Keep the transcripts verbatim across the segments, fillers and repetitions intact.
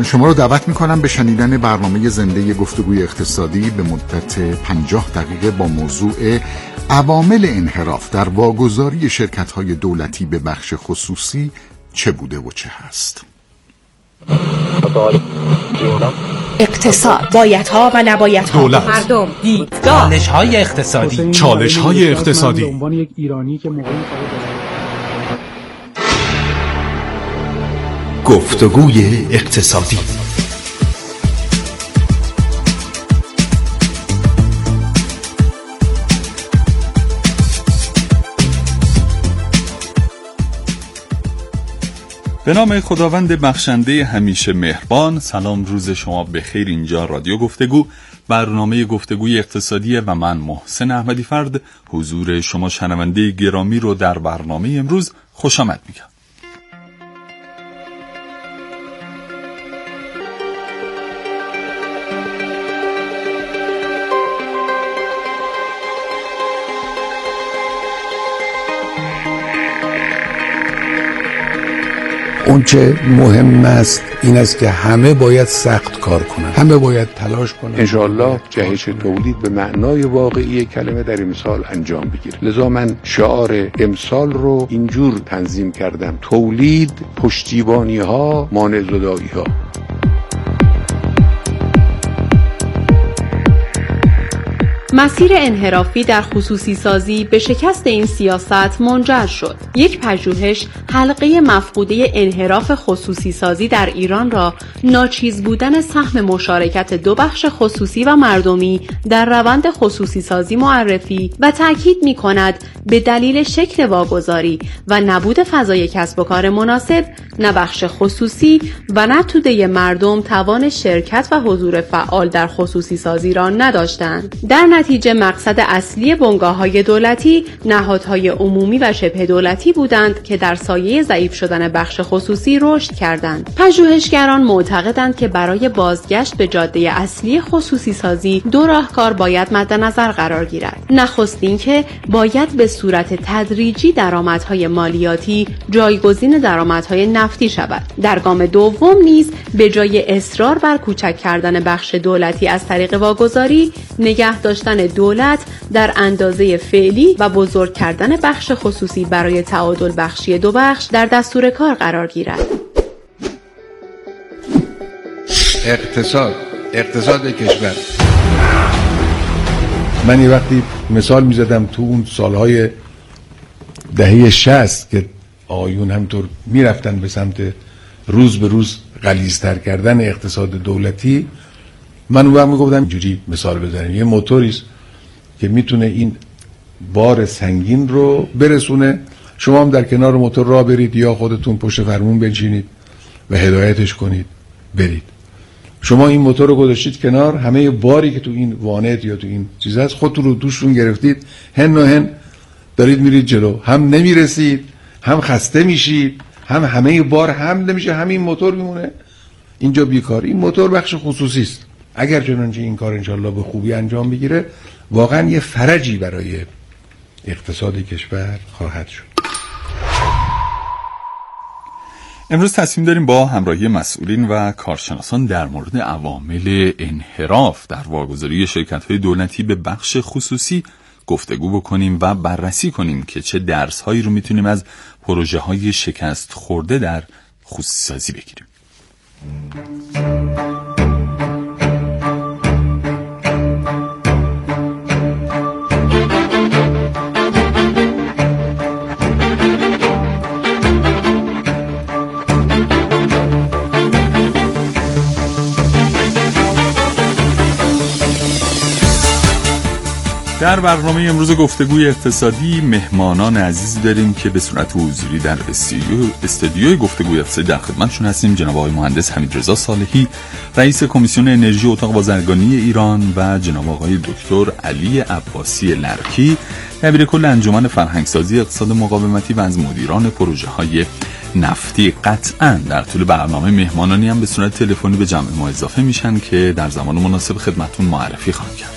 شما رو دعوت میکنم به شنیدن برنامه زنده گفتگوی اقتصادی به مدت پنجاه دقیقه با موضوع عوامل انحراف در واگذاری شرکت‌های دولتی به بخش خصوصی چه بوده و چه هست. اقتصاد، بایدها و نبایدها، دولت، مردم، دیدگاه، چالش‌های اقتصادی، چالش‌های اقتصادی. به عنوان یک ایرانی که موقعی گفتگوی اقتصادی. به نام خداوند بخشنده همیشه مهربان. سلام، روز شما بخیر. اینجا رادیو گفتگو، برنامه گفتگوی اقتصادی و من محسن احمدی فرد حضور شما شنونده گرامی رو در برنامه امروز خوش آمد میگم. اون چه مهم است این است که همه باید سخت کار کنند، همه باید تلاش کنند. انشاءالله جهش تولید به معنای واقعی کلمه در امسال انجام بگیره. لذا من شعار امسال رو اینجور تنظیم کردم: تولید، پشتیبانی ها، مانع زدایی ها. مسیر انحرافی در خصوصی سازی به شکست این سیاست منجر شد. یک پژوهش حلقه مفقوده انحراف خصوصی سازی در ایران را ناچیز بودن سهم مشارکت دو بخش خصوصی و مردمی در روند خصوصی سازی معرفی و تاکید می کند به دلیل شکل واگذاری و نبود فضای کسب و کار مناسب، نه بخش خصوصی و نه توده مردم توان شرکت و حضور فعال در خصوصی سازی را نداشتند. در نتیجه مقصد اصلی بنگاه‌های دولتی نهادهای عمومی و شبه دولتی بودند که در سایه ضعیف شدن بخش خصوصی رشد کردند. پژوهشگران معتقدند که برای بازگشت به جاده اصلی خصوصی سازی دو راهکار باید مد نظر قرار گیرد. نخستین که باید به صورت تدریجی درآمدهای مالیاتی جایگزین درآمدهای نفتی شود. در گام دوم نیز به جای اصرار بر کوچک کردن بخش دولتی از طریق واگذاری، نگه داشتن دولت در اندازه فعلی و بزرگ کردن بخش خصوصی برای تعادل بخشی دو بخش در دستور کار قرار گیرد. اقتصاد اقتصاد کشور. من یه وقتی مثال میزدم تو اون سالهای دهه شصت که آیون همطور میرفتن به سمت روز به روز غلیظتر کردن اقتصاد دولتی، من اون وقت میگفتم اینجوری مثال بزنیم: یه موتوریست که میتونه این بار سنگین رو برسونه، شما هم در کنار موتور راه برید یا خودتون پشت فرمون بنشینید و هدایتش کنید برید. شما این موتور رو گذاشتید کنار، همه باری که تو این وانت یا تو این چیز هست خودتون رو دوشتون گرفتید، هن و هن دارید میرید جلو، هم نمیرسید، هم خسته میشید، هم همه بار هم نمیشه، همین موتور میمونه اینجا بیکار. این موتور بخش خصوصی است. اگر چنانچه این کار انشالله به خوبی انجام بگیره، واقعا یه فرجی برای اقتصاد کشور خواهد شد. امروز تصمیم داریم با همراهی مسئولین و کارشناسان در مورد عوامل انحراف در واگذاری شرکت‌های دولتی به بخش خصوصی گفتگو بکنیم و بررسی کنیم که چه درس‌هایی رو میتونیم از پروژه‌های شکست خورده در خصوصی سازی بگیریم. در برنامه امروز گفتگوی اقتصادی مهمانان عزیزی داریم که به صورت حضوری در استودیو استودیوی گفتگوی اقتصادی در خدمتشون هستیم. جناب آقای مهندس حمیدرضا صالحی، رئیس کمیسیون انرژی اتاق بازرگانی ایران، و جناب آقای دکتر علی عباسی لرکی، دبیر کل انجمن فرهنگسازی اقتصاد مقاومتی و از مدیران پروژه‌های نفتی. قطعاً در طول برنامه مهمانانی هم به صورت تلفنی به جمع ما اضافه میشن که در زمان مناسب خدمتتون معرفی خواهم کرد.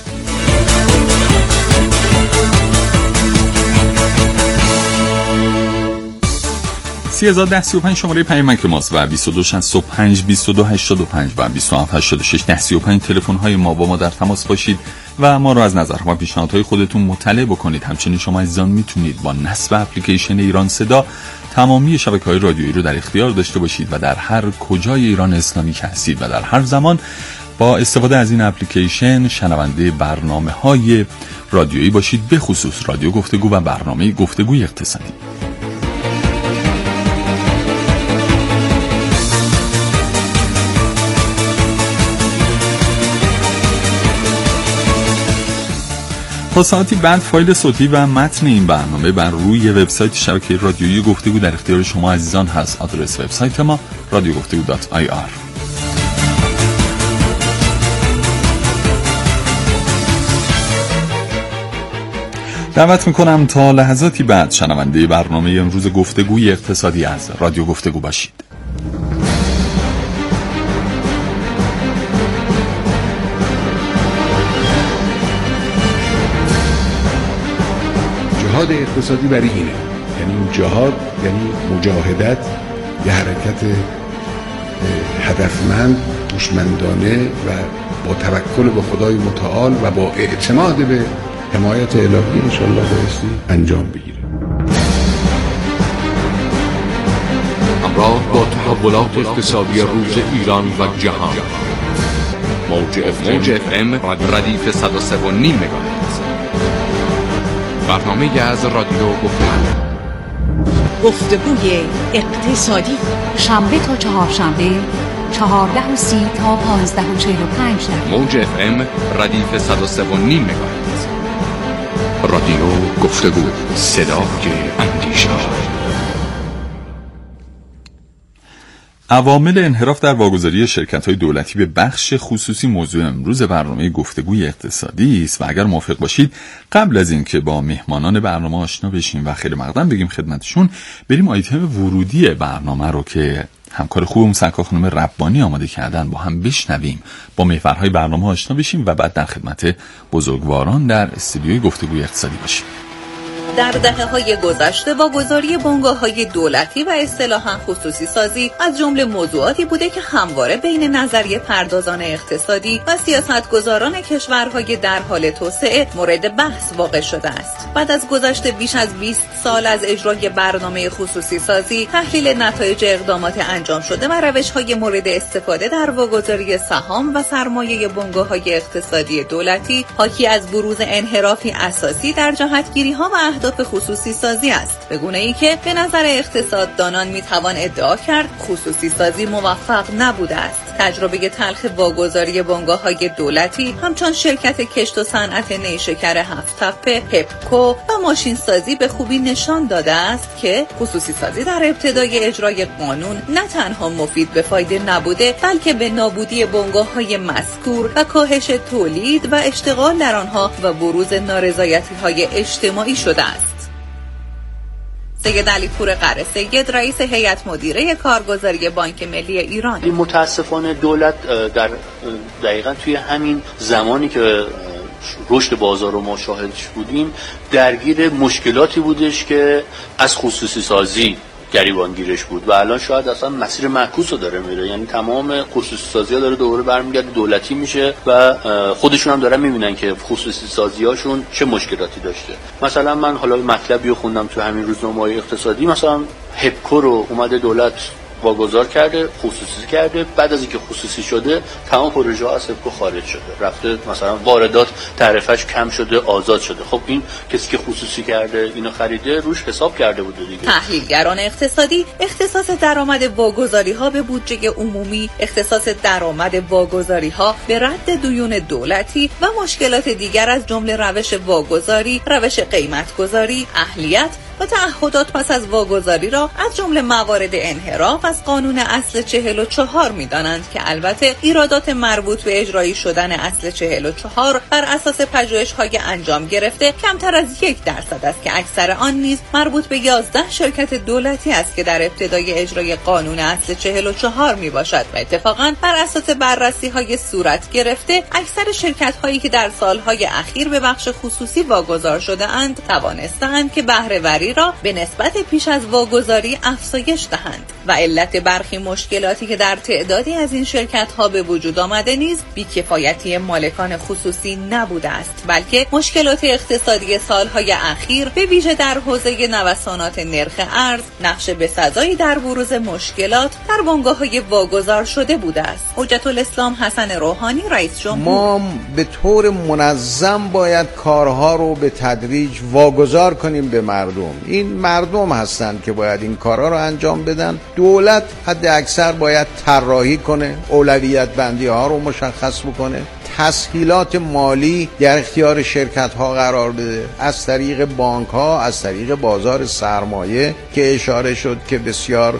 سی هزار و ده سی و پنج شماره پیامک ماست و بیست و دو شصت و پنج بیست و دو هشتاد و پنج و بیست و هفت هشتاد و شش ده سی و پنج تلفن های ما. با ما در تماس باشید و ما رو از نظرها و پیشنهادهای خودتون مطلع بکنید. همچنین شما عزیزان میتونید با نصب اپلیکیشن ایران صدا تمامی شبکه‌های رادیویی رو در اختیار داشته باشید و در هر کجای ایران اسلامی که هستید و در هر زمان با استفاده از این اپلیکیشن شنونده برنامه‌های رادیویی باشید، به خصوص رادیو گفتگو و برنامه گفتگوی اقتصادی. تا ساعتی بعد فایل صوتی و متن این برنامه بر روی وبسایت شبکه رادیویی گفتگو در اختیار شما عزیزان هست. آدرس وبسایت ما رادیو گفتگو دات آی آر. دعوت میکنم تا لحظاتی بعد شنونده برنامه امروز گفتگوی اقتصادی از رادیو گفتگو باشید. جهاد اقتصادی برای اینه، یعنی این جهاد یعنی مجاهدت، یه حرکت هدفمند، هوشمندانه و با توکل به خدای متعال و با اعتماد به حمایت الهی انشالله بایستی انجام بگیره. همراه با تحولات اقتصادی روز ایران و جهان، موج اف ام ردیف صد و سه و نیم مگاهرتز، برنامه از رادیو گفتگو گفتگوی اقتصادی، شنبه تا چهارشنبه چهارده و سی تا پانزده و چهل و پنج دقیقه، موج اف ام ردیف صد و سه و نیم مگاهرتز. رادیو گفتگو، صدای اندیشه. عوامل انحراف در واگذاری شرکت‌های دولتی به بخش خصوصی موضوع امروز برنامه گفتگوی اقتصادی است و اگر موافق باشید قبل از اینکه با مهمانان برنامه آشنا بشیم و خیر مقدم بگیم خدمتشون، بریم آیتم ورودی برنامه رو که همکار خوبم سرکار خانم ربانی آماده کردن با هم بشنویم، با محورهای برنامه آشنا بشیم و بعد در خدمت بزرگواران در استودیوی گفتگوی اقتصادی باشیم. در دهه‌های گذشته واگذاری بنگاه‌های دولتی و اصطلاحاً خصوصی سازی از جمله موضوعاتی بوده که همواره بین نظریه پردازان اقتصادی و سیاستگزاران کشورهای در حال توسعه مورد بحث واقع شده است. بعد از گذشت بیش از بیست سال از اجرای برنامه خصوصی سازی، تحلیل نتایج اقدامات انجام شده و روش‌های مورد استفاده در واگذاری سهام و سرمایه بنگاه‌های اقتصادی دولتی، حاکی از بروز انحرافی اساسی در جهتگیری‌ها و اهداف خصوصی سازی است، به گونه‌ای که به نظر اقتصاددانان میتوان ادعا کرد خصوصی سازی موفق نبوده است. تجربه تلخ واگذاری بنگاه‌های دولتی همچون شرکت کشت و صنعت نیشکر هفت تپه، پپکو و ماشین سازی به خوبی نشان داده است که خصوصی سازی در ابتدای اجرای قانون نه تنها مفید به فایده نبوده، بلکه به نابودی بنگاه‌های مذکور و کاهش تولید و اشتغال در آنها و بروز نارضایتی‌های اجتماعی شده است. سید علی پور قره سید، رئیس هیئت مدیره کارگزاری بانک ملی ایران: متاسفانه دولت در دقیقاً توی همین زمانی که رشد بازار رو ما شاهدش بودیم درگیر مشکلاتی بودش که از خصوصی سازی گریبانگیرش بود و الان شاید اصلا مسیر معکوس رو داره میره، یعنی تمام خصوصی سازی ها داره دوباره برمیگرده دولتی میشه و خودشون هم دارن میبینن که خصوصی سازی هاشون چه مشکلاتی داشته. مثلا من حالا مطلبی رو خوندم تو همین روزنامه‌های اقتصادی، مثلا هپکو رو اومده دولت واگذار کرده، خصوصی کرده، بعد از اینکه خصوصی شده تمام پروژه ها از هپکو خارج شده، رفته مثلا واردات تعرفه‌اش کم شده، آزاد شده. خب این کسی که خصوصی کرده اینو خریده روش حساب کرده بوده دیگه. تحلیلگران اقتصادی اختصاص درآمد واگذاری ها به بودجه عمومی، اختصاص درآمد واگذاری ها به رد دیون دولتی و مشکلات دیگر از جمله روش واگذاری، روش قیمت‌گذاری، اهلیت و تعهدات پس از واگذاری را از جمله موارد انحراف از قانون اصل چهل و چهار می‌دانند که البته ایرادات مربوط به اجرایی شدن اصل چهل و چهار بر اساس پژوهش‌های انجام گرفته کمتر از یک درصد است که اکثر آن نیز مربوط به یازده شرکت دولتی است که در ابتدای اجرای قانون اصل چهل و چهار میباشد و اتفاقاً بر اساس بررسی‌های صورت گرفته اکثر شرکت‌هایی که در سال‌های اخیر به بخش خصوصی واگذار شده اند توانستند که بهره‌وری واگذاری را به نسبت پیش از واگذاری افزایش دهند و علت برخی مشکلاتی که در تعدادی از این شرکت‌ها به وجود آمده نیز بی‌کفایتی مالکان خصوصی نبوده است، بلکه مشکلات اقتصادی سالهای اخیر به ویژه در حوزه نوسانات نرخ ارز نقش بسزایی در بروز مشکلات در بنگاه‌های واگذار شده بوده است. حجت الاسلام حسن روحانی رئیس جمهور: ما به طور منظم باید کارها رو به تدریج واگذار کنیم به مردم. این مردم هستند که باید این کارها رو انجام بدن. دولت حد اکثر باید طراحی کنه، اولویت بندی ها رو مشخص بکنه، تسهیلات مالی در اختیار شرکت ها قرار بده، از طریق بانک ها، از طریق بازار سرمایه که اشاره شد که بسیار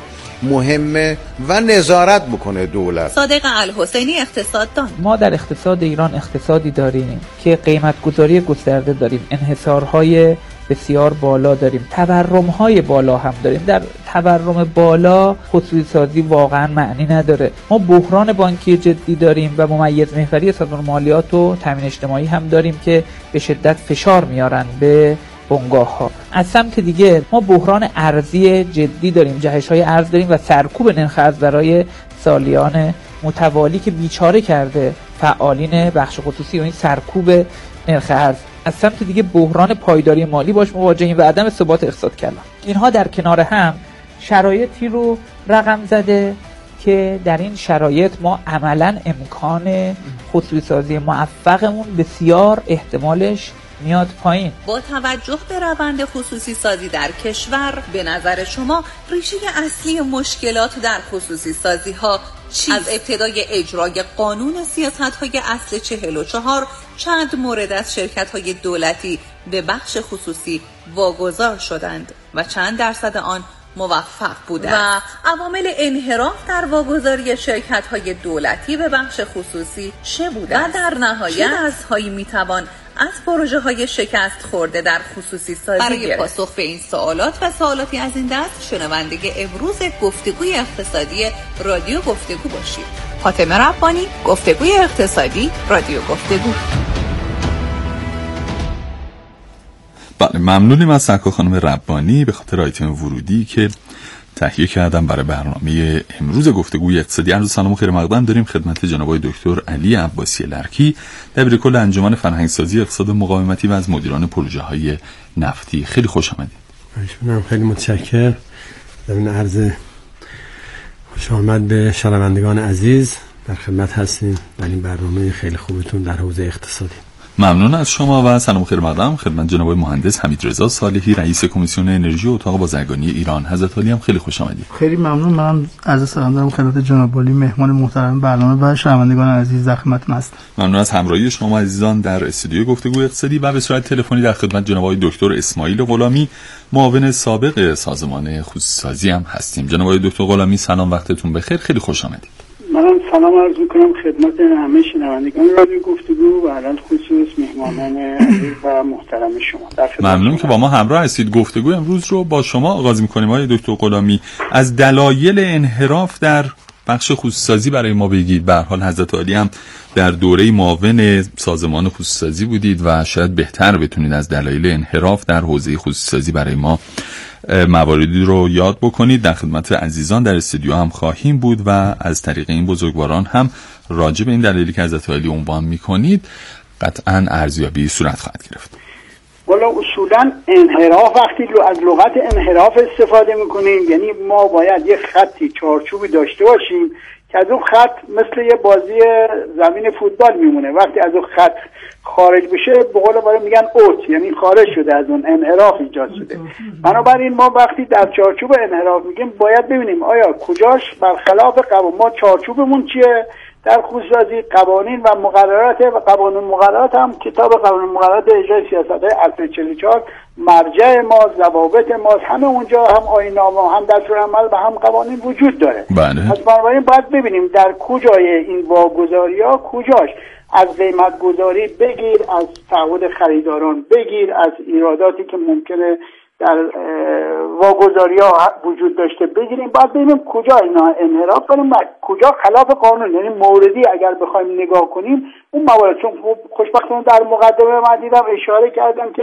مهمه، و نظارت بکنه دولت. صادق الحسینی اقتصاددان: ما در اقتصاد ایران اقتصادی داریم که قیمت گذاری گسترده داریم، انحصارهای بسیار بالا داریم، تورم‌های بالا هم داریم. در تورم بالا خصوصی سازی واقعا معنی نداره. ما بحران بانکی جدی داریم و ممیز محوری سازمان مالیات و تامین اجتماعی هم داریم که به شدت فشار میارن به بنگاه ها. از سمت دیگه ما بحران ارزی جدی داریم، جهش های ارز داریم و سرکوب نرخ ارز برای سالیان متوالی که بیچاره کرده فعالین بخش خصوصی و این سرکوب نرخ ارز. از سمت دیگه بحران پایداری مالی باش مواجهیم و عدم ثبات اقتصاد کلان. اینها در کنار هم شرایطی رو رقم زده که در این شرایط ما عملاً امکان خصوصی سازی موفقمون بسیار احتمالش میاد پایین. با توجه به روند خصوصی سازی در کشور، به نظر شما ریشه اصلی مشکلات در خصوصی سازی ها چیست؟ از ابتدای اجرای قانون سیاست های اصل چهل و چهار چند مورد از شرکت های دولتی به بخش خصوصی واگذار شدند و چند درصد آن موفق بودند و عوامل انحراف در واگذاری شرکت های دولتی به بخش خصوصی چه بودند و در نهایت چه درس‌هایی میتوان از پروژه های شکست خورده در خصوصی سازی برای گرفت؟ پاسخ به این سوالات و سوالاتی از این دست شنونده امروز گفتگوی اقتصادی رادیو گفتگو باشید. فاطمه ربانی، گفتگوی اقتصادی رادیو گفتگو. بله، ممنونیم از سرکار خانم ربانی به خاطر آیتم ورودی که تهیه کردم برای برنامه امروز گفتگوی اقتصادی. عرض سلام و خیر مقدم داریم خدمت جناب آقای دکتر علی عباسی لرکی، دبیرکل انجمن فرهنگسازی اقتصاد مقاومتی و از مدیران پروژه های نفتی. خیلی خوش آمدید. ممنونم، خیلی متشکرم. در این عرض خوش آمد به شنوندگان عزیز، در خدمت هستیم در این برنامه خیلی خوبتون در حوزه اقتصادی. ممنون از شما و سلام خیر مقدم خدمت جناب مهندس حمیدرضا صالحی، رئیس کمیسیون انرژی و اتاق بازرگانی ایران. حضرت عالی هم خیلی خوش آمدید. خیلی ممنون. منم عرض سلام دارم خدمت جناب عالی، مهمان محترم برنامه و شنوندگان عزیز در خدمتتون هستم. ممنون از همراهی شما عزیزان در استودیو گفتگوی اقتصادی و به صورت تلفنی در خدمت جناب آقای دکتر اسماعیل غلامی، معاون سابق سازمان خصوصی سازی هم هستیم. جناب آقای دکتر غلامی سلام، وقتتون بخیر، خیلی خوش آمدید. منم سلام عرض میکنم خدمت همه شنوندگان رادیو گفتگو و علل خصوص مهمانان عزیز و محترم شما. ممنون که با ما همراه هستید. گفتگو امروز رو با شما آغاز میکنیم آقای دکتر غلامی. از دلایل انحراف در بخش خصوصی سازی برای ما بگید. به هر حال حضرت عالی هم در دوره معاون سازمان خصوصی سازی بودید و شاید بهتر بتونید از دلایل انحراف در حوزه خصوصی سازی برای ما مواردی رو یاد بکنید. در خدمت عزیزان در استودیو هم خواهیم بود و از طریق این بزرگواران هم راجع به این دلایلی که حضرت عالی عنوان میکنید قطعاً ارزیابی صورت خواهد گرفت. والا اصولاً انحراف وقتی از لغت انحراف استفاده میکنیم یعنی ما باید یه خطی چارچوبی داشته باشیم که از اون خط مثل یه بازی زمین فوتبال میمونه، وقتی از اون خط خارج بشه به قول ما میگن اوت، یعنی خارج شده از اون، انحراف ایجاد شده. بنابراین ما وقتی در چارچوب انحراف میگیم باید ببینیم آیا کجاش برخلاف قوانین ما چارچوبمون چیه در خصوصی قوانین و مقررات و قوانین مقررات هم کتاب قوانین مقررات اجرای سیاست‌های اصل چهل و چهار مرجع ما، ضوابط ما، همه اونجا هم آیین‌نامه هم دستورالعمل و هم قوانین وجود داره. بله. پس بنابراین باید ببینیم در کجای این واگذاری‌ها کجاش، از قیمت گذاری بگیر، از تعهد خریداران بگیر، از ایراداتی که ممکنه در واگذاری‌ها وجود داشته بگیریم، باید ببینیم کجا اینا انحراف کنیم و کجا خلاف قانون، یعنی موردی اگر بخوایم نگاه کنیم اون موارد. چون خوشبختانه در مقدمه من دیدم اشاره کردم که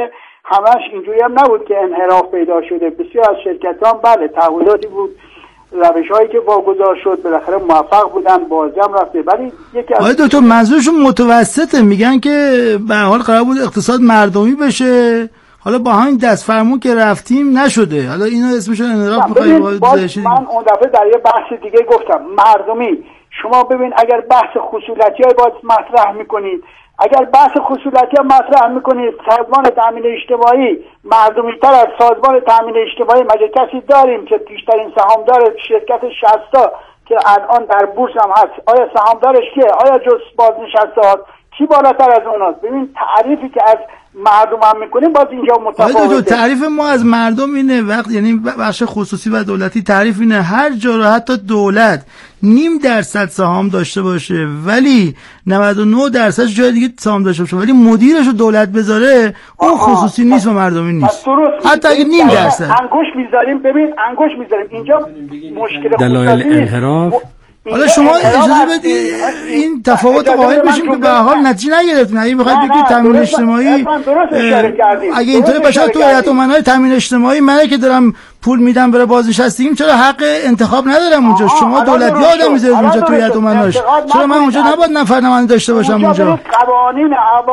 همش اینجوری هم نبود که انحراف پیدا شده. بسیار از شرکتان بله تعهداتی بود، روش هایی که واگذار شد بالاخره موفق بودن، بازی هم رفته. ولی یکی از آقای دکتر منظورشون متوسطه، میگن که به هر حال قرار بود اقتصاد مردمی بشه، حالا با همین دست فرمون که رفتیم نشده، حالا اینا اسمش انحراف می‌خواید باز من اون دفعه در یه بحث دیگه گفتم مردمی. شما ببین اگر بحث خصوصیتی های باز مطرح میکنید، اگر بحث خصوصیتی ها مطرح میکنید، سازمان تامین اجتماعی مردمی تر از سازمان تامین اجتماعی مگه کسی داریم که بیشترین سهامدار شرکت شصتا که الان در بورس هم هست، آیا سهامدارش کیه؟ آیا جز بازنشسته ها کی بالاتر از اوناست؟ ببین تعریفی که از مردم هم میکنیم باز اینجا متفاوته. تعریف ما از مردم اینه، وقت یعنی بخش خصوصی و دولتی تعریف اینه هر جا رو حتی دولت نیم درصد سهام داشته باشه ولی نود و نه درصد جای دیگه سهام داشته باشه ولی مدیرش رو دولت بذاره، اون خصوصی نیست و مردمی نیست. حتی اگه نیم درصد انگوش میذاریم، ببین انگوش میذاریم اینجا مشکل دلایل انحراف. حالا شما اجازه بدید این تفاوت قائل بشیم که به هر حال نتیجه نگرفتین. اگه بخواید بگید تامین اجتماعی، اگه اینطوری باشه تو هیئت امنای تامین اجتماعی منه که دارم پول میدم برای بازنشستگیم، چرا حق انتخاب ندارم اونجا؟ شما دولتی آدم میذارید اونجا تو هیئت امناش، چرا من اونجا نباید نفر نماینده داشته باشم اونجا؟ قوانین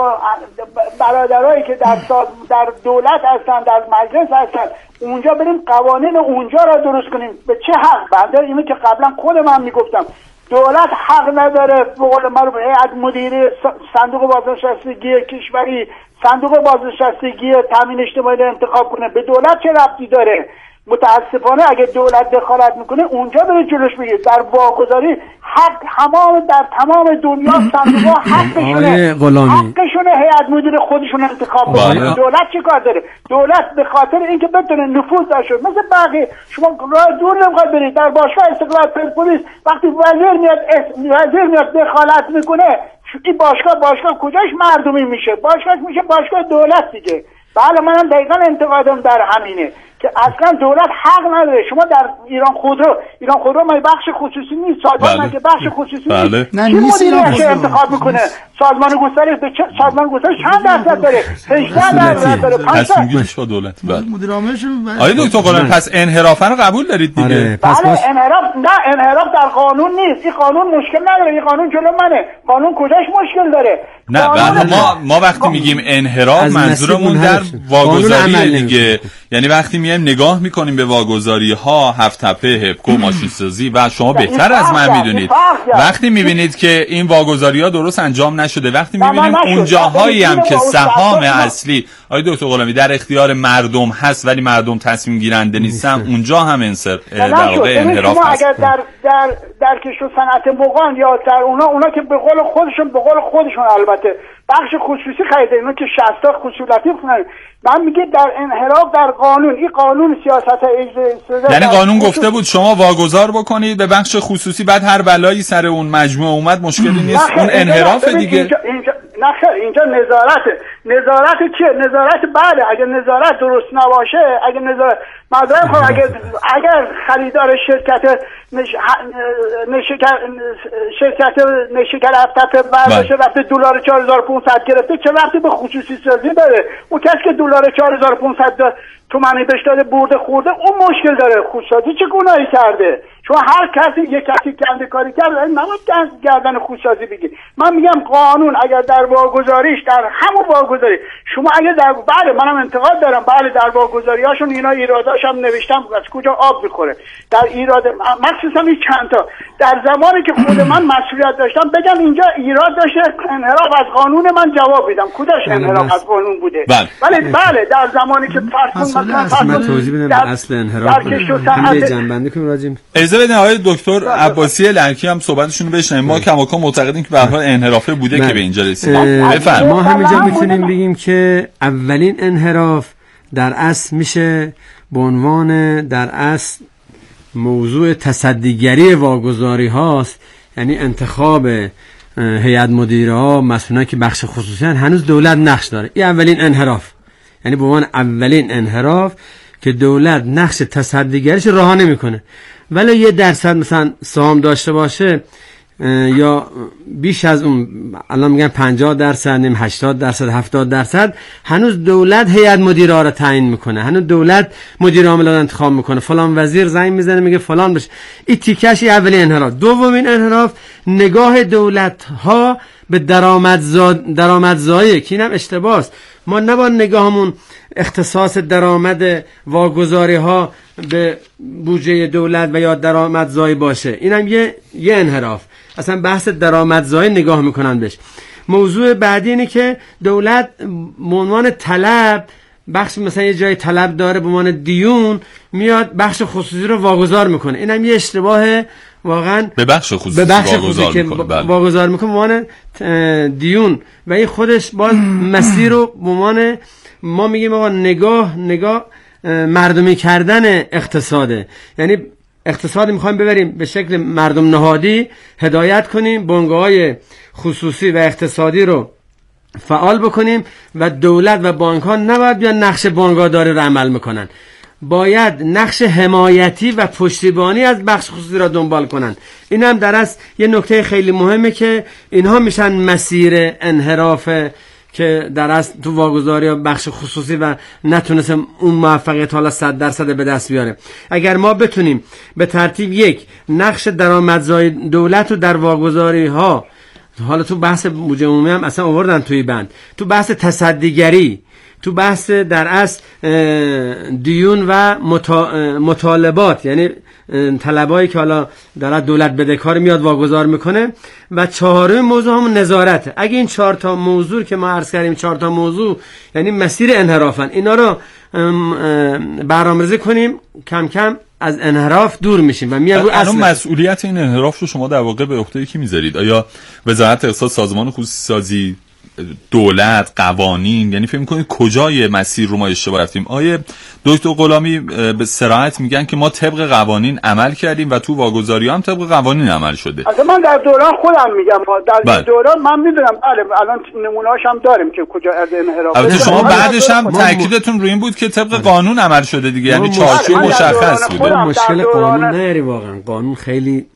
برادرایی که در در دولت هستن، در مجلس هستن، اونجا بریم قوانین اونجا را درست کنیم. به چه حق؟ بعد اینو که قبلا خود من میگفتم دولت حق نداره به قول معروف هیئت مدیره صندوق بازنشستگی کشوری، صندوق بازنشستگی تامین اجتماعی رو انتخاب کنه. به دولت چه ربطی داره؟ متاسفانه اگه دولت دخالت میکنه اونجا بره جلوش بگیره. در واگذاری حق تمام در تمام دنیا صندوق‌ها حقشونه حقشونه هیئت مدیره خودشون انتخاب کنه. دولت چی کار داره؟ دولت به خاطر اینکه بتونه نفوذ داشته مثل بقیه، شما راه دور نمیخواد برید در باشگاه استقلال پرسپولیس وقتی وزیر میاد وزیر میاد دخالت میکنه، این باشگاه باشگاه کجاش مردمی میشه؟ باشگاه میشه باشگاه دولت دیگه. بله منم دقیقاً انتقادم در همینه که اصلا دولت حق نداره. شما در ایران خودرو ایران خودرو ما بخش خصوصی نیست، سازمان که بخش خصوصی بله. نیست. کی مدیریت انتخاب میکنه؟ سازمان گسترش به سازمان گسترش چند درصد داره؟ هجده درصد داره. تصمیم گیری دولت. بله. مدیر عاملش آیا دکتر قلم پس انحرافا رو قبول دارید دیگه؟ بله انحراف نه، انحراف در قانون نیست. این قانون مشکل نداره، این قانون جلو منه. قانون کجاش مشکل داره؟ نه بعد ما ما وقتی میگیم انحراف منظورمون در واگذاری دیگه، یعنی وقتی میایم نگاه میکنیم به واگذاری ها، هفت تپه، هپکو، ماشین سازی و شما بهتر از من میدونید وقتی میبینید که این واگذاری ها درست انجام نشده، وقتی میبینیم اون جاهایی هم که سهام اصلی آقای دکتر غلامی در اختیار مردم هست ولی مردم تصمیم گیرنده نیستن، اونجا هم انصر در واقع انحراف هست. اگر در در در کشور صنعت مغان یا در اونا اونا که به قول خودشون به قول خودشون البته بخش خصوصی خریده، اینا که شصت تا خصوصیتی خریده، من میگه در انحراف در قانون، این قانون سیاست اجرایی، یعنی قانون گفته بود شما واگذار بکنید به بخش خصوصی، بعد هر بلایی سر اون مجموعه اومد مشکلی نیست، اون انحراف دیگه. اینجا اینجا نه خیر، اینجا نظارت نظارت چیه؟ نظارت بله اگه نظارت درست نباشه، اگه نظارت مدام خب اگر اگر خریدار شرکت نش... نشکر شرکت نشکر افتاده برداشته رفته دلار چهار هزار و پانصد گرفته، چه ربطی به خصوصی سازی داره؟ اون کسی که دلار چهار هزار و پانصد تومانی بهش داده برده خورده اون مشکل داره. خودسازی چه گناهی کرده؟ چون هر کسی یک کسی گنده کاری کرده نباید گردن خودسازی بگیر. من میگم قانون اگر در واگذاریش در همون واگذاری شما اگر در بله منم انتقاد دارم، بله در واگذاریاشون اینا ایراداش هم نوشتم از کجا آب میخوره در ایراد مخصوصا این چند تا در زمانی که خود من مسئولیت داشتم بگم اینجا ایراد داشته انحراف از قانون من جواب بدم کجاش انحراف از قانون بوده. ولی بله. بله در زمانی که فرض من توضیح بدم به اصل انحراف هم جنبندی کنیم راجیم. اجازه بدین آقای دکتر عباسی لرکی هم صحبتشون رو بشنویم. ما کماکان معتقدیم که به هر حال انحرافه بوده که به اینجا رسید. ما همینجا میتونیم بگیم که اولین انحراف در اصل میشه به عنوان در اصل موضوع تصدیگری واگذاری هاست، یعنی انتخاب هیئت مدیره ها، مسئولان که بخش خصوصی هنوز دولت نقش داره. این اولین انحراف، یعنی به عنوان اولین انحراف که دولت نقش تصدیگریش رها نمیکنه، ولی یه درصد مثلا سهام داشته باشه یا بیش از اون، الان میگن پنجاه درصد، نیم هشتاد درصد، هفتاد درصد، هنوز دولت هیئت مدیره رو تعیین میکنه، هنوز دولت مدیر عامل رو انتخاب میکنه، فلان وزیر زنگ میزنه میگه فلان بشه. این تیکش اولی انحراف. دومین انحراف نگاه دولت ها به درآمدزا درآمدزایی که اینم اشتباهه. ما نباید نگاهمون اختصاص درآمد واگذاری ها به بودجه دولت و یا درآمدزایی باشه. اینم یه یه انحراف. اصلا بحث درآمدزایی نگاه میکنن بهش. موضوع بعدی اینه که دولت به عنوان طلب، بخش مثلا یه جای طلب داره به عنوان دیون، میاد بخش خصوصی رو واگذار میکنه. اینم یه اشتباه واقعا. به بخش خصوصی به بخش واگذار خصوصی میکنه، که واگذار میکنه به عنوان دیون و این خودش باز مسیر رو به عنوان ما میگیم آقا نگاه نگاه مردمی کردن اقتصاده. یعنی اقتصاد میخوایم ببریم به شکل مردم نهادی، هدایت کنیم، بنگاه‌های خصوصی و اقتصادی رو فعال بکنیم و دولت و بانک ها نباید بیان نقش بانگاداری رو عمل میکنن، باید نقش حمایتی و پشتیبانی از بخش خصوصی را دنبال کنن. این هم در اصل یه نکته خیلی مهمه که اینها میشن مسیر انحراف که در اصل تو واگذاری بخش خصوصی و نتونست اون موفقیت حالا صد درصد به دست بیاره. اگر ما بتونیم به ترتیب یک نقش درآمدزایی دولت رو در واگذاری ها، حالا تو بحث بودجه عمومی هم اصلا آوردن توی بند، تو بحث تصدیگری، تو بحث در اصل دیون و مطالبات، یعنی طلبایی که حالا در دولت بدهکار میاد واگذار میکنه، و چهارم موضوع هم نظارت. اگه این چهار تا موضوع که ما عرض کردیم، چهار تا موضوع یعنی مسیر انحرافن، اینا رو برنامه‌ریزی کنیم، کم کم از انحراف دور میشیم و میاد رو اصل. الان مسئولیت این انحراف رو شما در واقع به عهده کی میذارید؟ آیا وزارت اقتصاد، سازمان خصوصی سازی، دولت، قوانین؟ یعنی فکر می‌کنید کجای مسیر رو ما اشتباه رفتیم؟ آیه دکتر غلامی به صراحت میگن که ما طبق قوانین عمل کردیم و تو واگذاری هم طبق قوانین عمل شده. اصلا من در دوران خودم میگم، در بله. دوران من میدونم، بله الان نمونه‌هاش هم داریم که کجا از انحراف. البته شما بعدش هم تاکیدتون روی این بود که طبق قانون عمل شده دیگه، یعنی چارچوب مشخص بوده. مشکل قانون نداری، واقعا قانون خیلی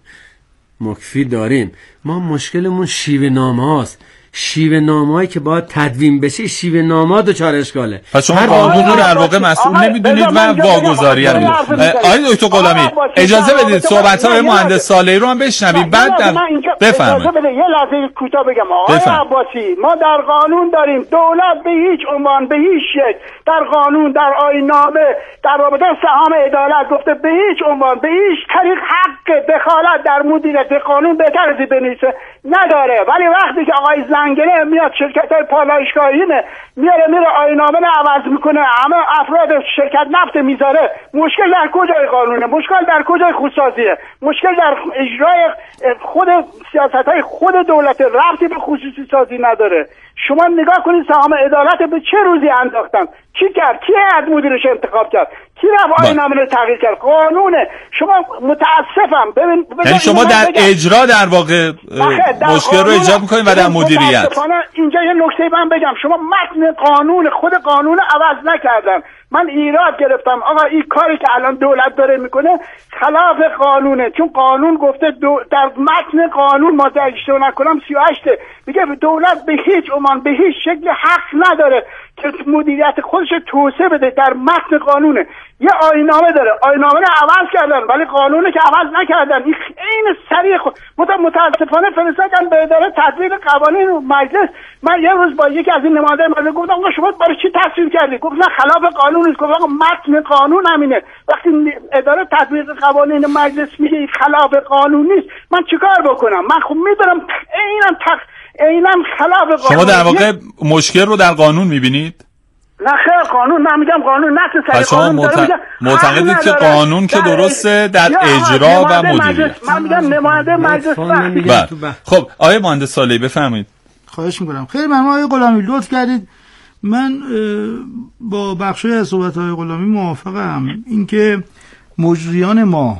مکفی داریم. ما مشکلمون شیوه نامه‌هاست. شیوه نامه‌ای که باید تدوین بشه، شیوه نامه‌ها دچار اشکاله. پس شما قانون رو در واقع مسئول نمیدونید و واگذاری رو. آقای دکتر غلامی اجازه بدید صحبت‌های مهندس صالحی رو هم بشنوید، بعد بفرمایید. یه لحظه کوتاه بگم. آقای عباسی، ما در قانون داریم دولت به هیچ عنوان، به هیچ شکل در قانون، در آیین‌نامه، در رابطه سهام عدالت گفته به هیچ عنوان، به هیچ طریق حق دخالت در مدیریت قانون بهتر از بنویسه نداره. ولی وقتی که آقای زنگله میاد شرکت‌های پالایشگاهیه میاره میره آیین‌نامه رو عوض میکنه، همه افراد شرکت نفت میذاره، مشکل در کجای قانونه؟ مشکل در کجای خودسازیه؟ مشکل در اجرای خود سیاست‌های خود دولت، ربطی به خصوصی سازی نداره. شما نگاه کنید سهام عدالت به چه روزی انداختن، کی کرد، کی از مدیرش انتخاب کرد، کی رفت آیین‌نامه رو تغییر کرد؟ قانونه. شما متاسفم ببین، یعنی شما در اجرا در واقع مشکل رو ایجاد می‌کنید و در مدیریت. اینجا یه نکته من بگم، شما متن قانون، خود قانون عوض نکردن. من ایراد گرفتم آقا این کاری که الان دولت داره میکنه خلاف قانونه، چون قانون گفته دو در متن قانون، ما در اشتباه نکنم سی و هشت میگه دولت به هیچ عنوان، به هیچ شکل حق نداره که مدیریت خودش توسعه بده، در متن قانونه. یه آیین‌نامه داره، آیین‌نامه رو عوض کردن ولی قانونه که عوض نکردن. این عین سریع خود متاسفانه فرستادن به اداره تدوین قوانین و مجلس. من یه روز با یکی از این نماینده مجلس گفتم آقا شما برای چی تصویب کردی؟ گفت نه خلاف قانون است. گفت آقا متن قانون همینه. وقتی اداره تدوین قوانین مجلس میگه خلاف قانون نیست، من چیکار بکنم؟ من خب میدونم عیناً تق اینم خلاف قانون. شما در واقع مشکل رو در قانون میبینید؟ نه خیر، قانون من میگم قانون نه سری قانون مت... داره. معتقدید که قانون که درسته در اجرا و مدیریت. من میگم نماینده مجلس وقتی. خب آقای مهندس صالحی بفرمایید. خواهش میکنم. خیلی ممنون آقای غلامی، لطف کردید. من با بخشی از صحبت‌های غلامی موافقم. اینکه مجریان ما،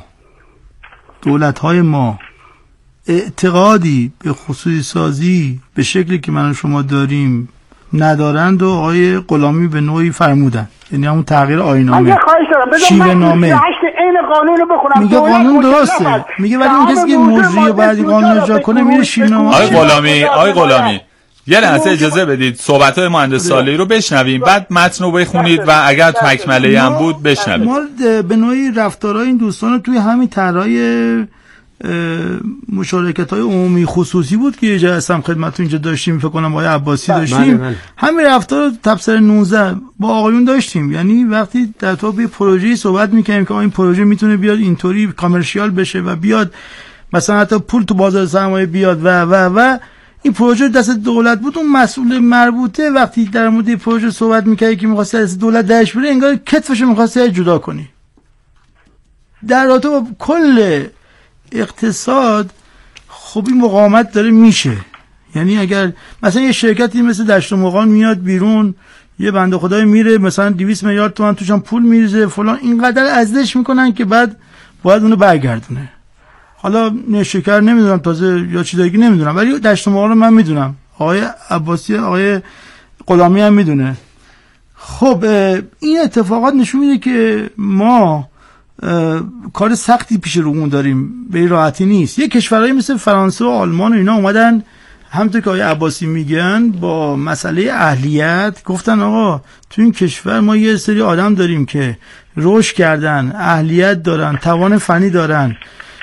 دولت‌های ما اعتقادی به خصوصی سازی به شکلی که من و شما داریم ندارند و آقای غلامی به نوعی فرمودن، یعنی همون تغییر آیین‌نامه. من یه خواهش دارم بذار من این قانون رو بخونم. میگه قانون درسته، میگه ولی اون کسی که مجری و بعد قانون اجرا کنه میره شیرینامه. آقای غلامی آقای غلامی یه لحظه اجازه بدید صحبت‌های مهندس صالحی رو بشنویم، بعد متن رو بخونید و اگر تکمله هم بود بشنوید. ما به نوعی رفتارهای این دوستان رو توی همین طرحهای مشارکت‌های عمومی خصوصی بود که یه هستم خدمتتون اینجا داشتیم، فکر کنم آقای عباسی داشتیم، بله بله. همین رفتار رو تبصره نوزده با آقایون داشتیم. یعنی وقتی در تو به پروژه‌ای صحبت می‌کنیم که این پروژه میتونه بیاد اینطوری کامرشیال بشه و بیاد مثلا حتی پول تو بازار سرمایه بیاد و و و این پروژه دست دولت بود، اون مسئول مربوطه وقتی در مورد پروژه صحبت می‌کنه که می‌خواسته از دولت درش بره، انگار کتفش می‌خواسته جدا کنی. در رابطه با کل اقتصاد خب این مقاومت داره میشه. یعنی اگر مثلا یه شرکتی مثل دشت و مقان میاد بیرون، یه بنده خدای میره مثلا دویست میلیارد تومان توش هم پول میریزه فلان، اینقدر ازدش میکنن که بعد باید اونو برگردونه. حالا نه شکر نمیدونم تازه یا چیز دیگه نمیدونم، ولی دشت و مقان رو من میدونم، آقای عباسی آقای غلامی هم میدونه. خب این اتفاقات نشون میده که ما کار سختی پیش رومون داریم، به راحتی نیست. یه کشورهایی مثل فرانسه و آلمان و اینا اومدن همونطور که آقای عباسی میگن با مسئله اهلیت گفتن آقا تو این کشور ما یه سری آدم داریم که رشد کردن، اهلیت دارن، توان فنی دارن،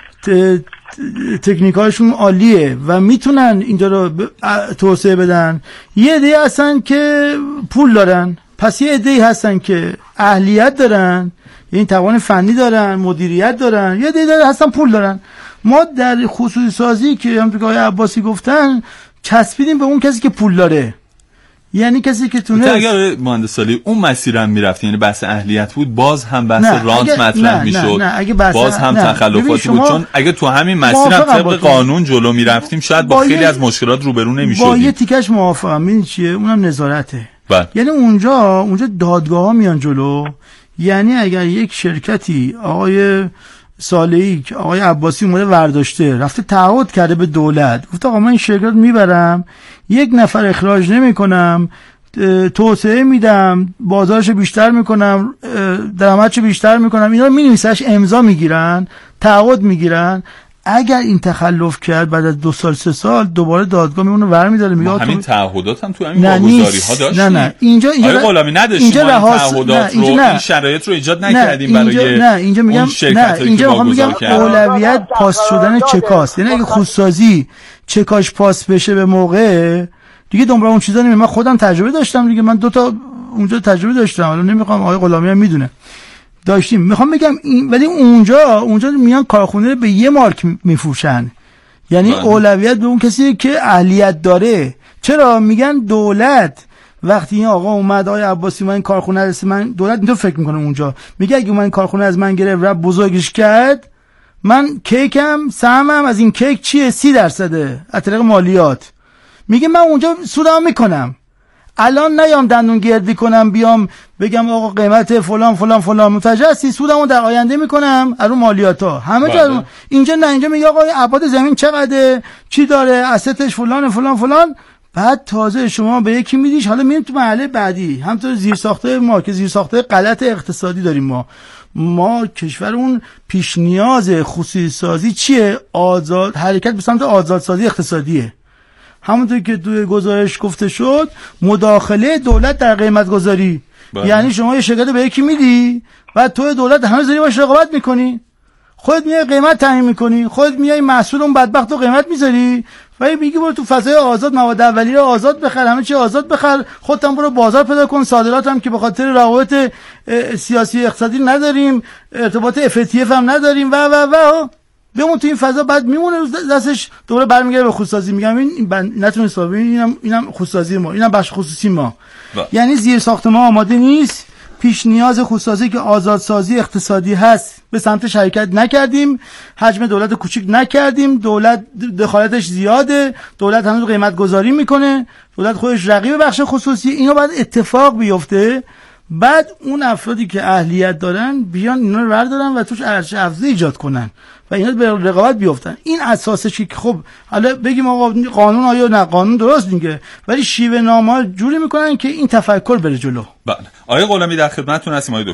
تکنیکاشون عالیه و میتونن اینجا رو توسعه بدن. یه عده هستن که پول دارن، پس یه عده هستن که اهلیت دارن، این توان فنی دارن، مدیریت دارن، یه عده هستن پول دارن. ما در خصوصی سازی که همونطور که آقای عباسی گفتن چسبیدیم به اون کسی که پول داره، یعنی کسی که تونه. اگر مهندس صالحی اون مسیرم میرفت، یعنی بحث اهلیت بود، باز هم بحث رانت مطرح میشد، باز هم تخلفاتی بود، چون اگه تو همین مسیرم طبق قانون جلو میرفتیم شاید با, با خیلی از مشکلات روبرو نمیشدیم. با یه تیکش موافقم. این چیه؟ اونم نظارته. بله. یعنی اونجا اونجا دادگاه‌ها میان جلو. یعنی اگر یک شرکتی آقای صالحی که آقای عباسی اومده ورداشته رفته تعهد کرده به دولت، گفت آقا من این شرکت میبرم، یک نفر اخراج نمی کنم، توسعه میدم، بازارش بیشتر میکنم، درآمدش بیشتر میکنم، اینا رو مینویسش، امضا میگیرن، تعهد میگیرن. اگر این تخلف کرد بعد از دو سال سه سال دوباره دادگاه میونه برمی‌داره میگه همین تعهدات هم تو همین واگذاری ها داشتیم. نه نه اینجا اینجا آره غلامی نداشتیم تعهدات رو، این شرایط رو ایجاد نکردیم برای نه اینجا میگم نه اینجا میخوام بگم اولویت پاس شدن چکاست. یعنی اگه خودسازی چکاش پاس بشه به موقع دیگه دنبال اون چیزا نمیره. من خودم تجربه داشتم دیگه، من دو تا اونجا تجربه داشتم، حالا نمیخوام آقای غلامی هم میدونه داشتیم. میخوام بگم این ولی اونجا اونجا میان کارخونه به یه مارک میفروشن، یعنی اولویت به اون کسی که اهلیت داره. چرا میگن دولت وقتی این آقا اومد آقای عباسی من این کارخونه از من دولت اینطور فکر میکنه اونجا، میگه اگه من این کارخونه از من گرفت و بزرگش کرد، من کیکم سهمم از این کیک چیه؟ سی درصده از طریق مالیات. میگه من اونجا سودم میکنم، الان نیام دندون گردی کنم بیام بگم آقا قیمت فلان فلان فلان متجسسی، سودمو در آینده میکنم از اون مالیاتا همه جا. اینجا نه، اینجا میگه آقا آباد زمین چقدره، چی داره، اسستش فلان فلان فلان، بعد تازه شما به یکی میدیش. حالا میریم تو مرحله بعدی، همونطور زیرساخته ما که زیرساخته غلط اقتصادی داریم. ما ما کشور اون پیش نیاز خصوصی سازی چیه؟ آزاد حرکت به سمت آزادسازی اقتصادیه. همونطور که توی گزارش گفته شد مداخله دولت در قیمت گذاری. باید. یعنی شما یه شرکت به یکی میدی بعد توی دولت هنوز داری باش رقابت میکنی، خودت میای قیمت تعیین میکنی، خودت میای مسئول اون بدبخت رو قیمت میذاری و میگی برو تو فضای آزاد مواد اولیه رو آزاد بخر، همه چی آزاد بخر، خودت هم برو بازار پیدا کن، صادرات هم که به خاطر روابط سیاسی اقتصادی نداریم، ارتباط اف تی اف هم نداریم و و و بمون تو این فضا. بعد میمونه دستش دوباره برمیگره به خودسازی. میگم این نتونه حساب، اینم اینم خودسازی ما، اینم بخش خصوصی ما با. یعنی زیر ساخت ما آماده نیست، پیش نیاز خودسازی که آزادسازی اقتصادی هست به سمتش حرکت نکردیم، حجم دولت کوچیک نکردیم، دولت دخالتش زیاده، دولت هنوز قیمت گذاری میکنه، دولت خودش رقیب بخش خصوصی. اینو بعد اتفاق بیفته بعد اون افرادی که اهلیت دارن بیان اینا رو بردارن و توش ارزش افزوده ایجاد کنن و اینا به رقابت بیافتن. این اساسش که خب حالا بگیم آقا قانون آیا نه قانون درست میگه، ولی شیوه نامه جوری میکنن که این تفکر بره جلو. بله آقای غلامی در خدمتتون هستیم. آقای